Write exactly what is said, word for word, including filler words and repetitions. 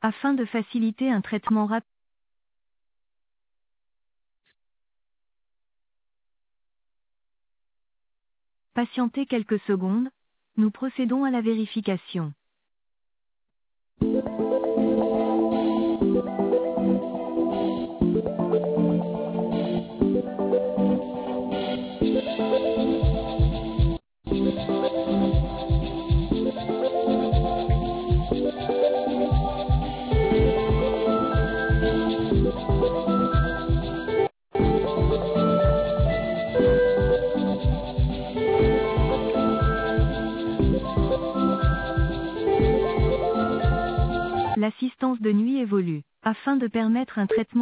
Afin de faciliter un traitement rapide. Patientez quelques secondes, nous procédons à la vérification. L'assistance de nuit évolue. Afin de permettre un traitement